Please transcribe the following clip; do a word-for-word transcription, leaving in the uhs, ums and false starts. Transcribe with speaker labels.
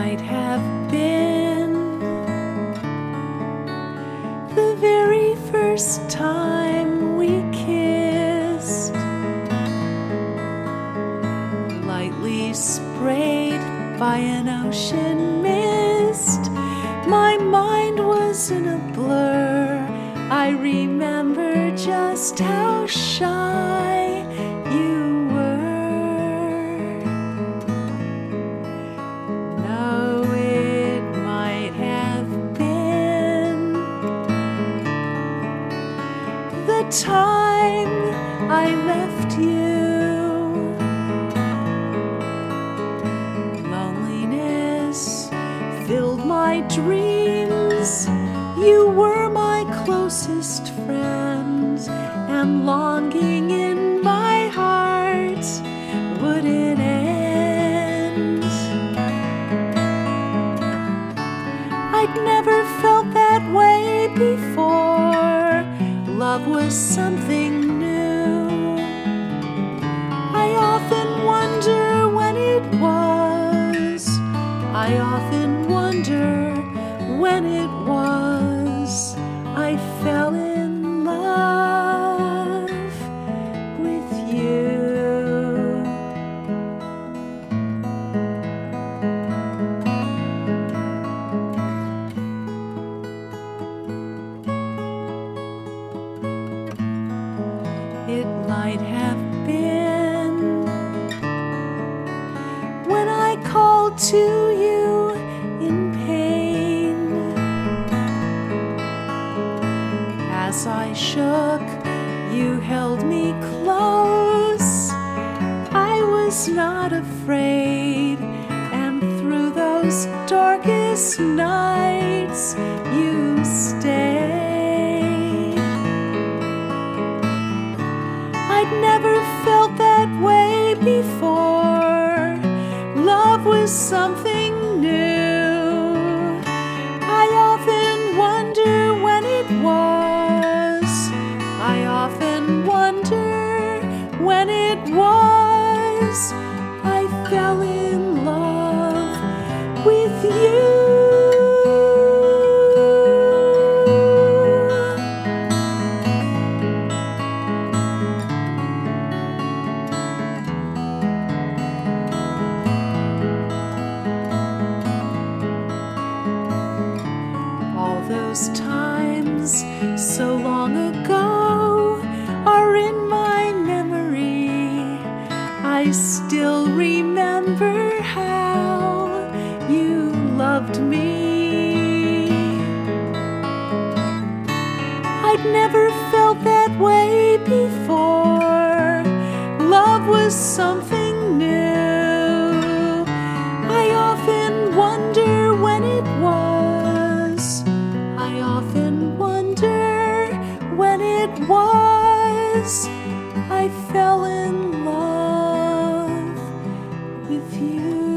Speaker 1: might have been the very first time we kissed, lightly sprayed by an ocean mist. My mind was in a blur. I remember just how shy you were. No, it might have been the time I left you. Loneliness filled my dreams. You were my closest friend, and longing in my heart wouldn't end. I'd never felt that way before. Love was something new. I often wonder when it was. I often wonder when it was I fell in love with you. It might have been when I called to you in pain. As I shook, you held me close. I was not afraid, and through those darkest nights, you stayed. I'd never felt that way before. Love was something new. I often wonder when it was. I often wonder when it was I fell in love with you. All those times so long ago are in my memory. I still remember how you loved me. I'd never felt that way before. Love was something new. I often wonder when it was. I often wonder when it was I fell in love with you.